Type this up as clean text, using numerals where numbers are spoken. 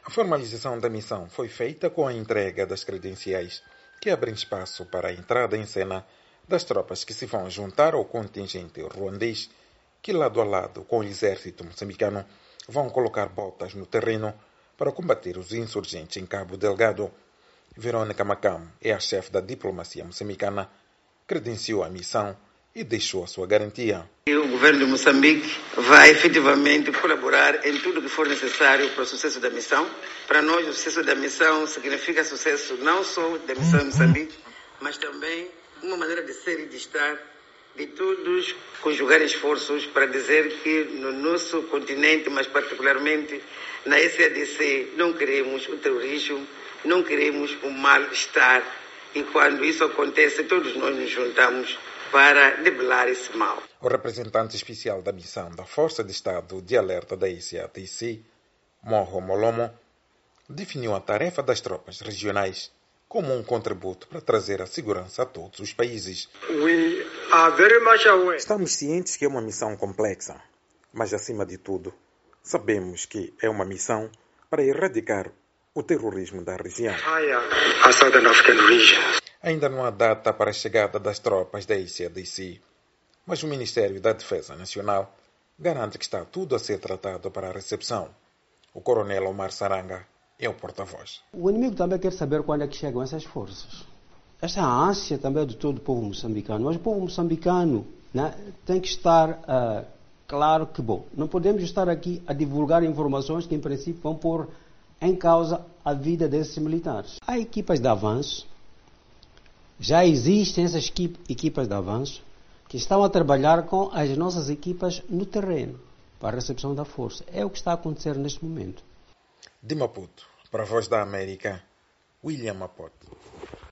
A formalização da missão foi feita com a entrega das credenciais que abrem espaço para a entrada em cena das tropas que se vão juntar ao contingente ruandês, que lado a lado com o exército moçambicano vão colocar botas no terreno para combater os insurgentes em Cabo Delgado. Verônica Macam é a chefe da diplomacia moçambicana, credenciou a missão e deixou a sua garantia. O governo de Moçambique vai efetivamente colaborar em tudo o que for necessário para o sucesso da missão. Para nós, o sucesso da missão significa sucesso não só da missão em Moçambique, mas também uma maneira de ser e de estar de todos conjugar esforços para dizer que no nosso continente, mas particularmente na SADC, não queremos o terrorismo, não queremos o mal-estar. E quando isso acontece, todos nós nos juntamos para debelar esse mal. O representante especial da missão da Força de Estado de Alerta da SADC, Moho Molomo, definiu a tarefa das tropas regionais como um contributo para trazer a segurança a todos os países. Estamos cientes que é uma missão complexa, mas acima de tudo, sabemos que é uma missão para erradicar o terrorismo da região. Ainda não há data para a chegada das tropas da SADC, mas o Ministério da Defesa Nacional garante que está tudo a ser tratado para a recepção. O coronel Omar Saranga é o porta-voz. O inimigo também quer saber quando é que chegam essas forças. Essa é a ânsia também de todo o povo moçambicano. Mas o povo moçambicano, né, tem que estar claro que, não podemos estar aqui a divulgar informações que, em princípio, vão pôr em causa a vida desses militares. Há equipas de avanço, já existem essas equipas de avanço que estão a trabalhar com as nossas equipas no terreno para a recepção da força. É o que está a acontecer neste momento. De Maputo, para a Voz da América, William Mapoto.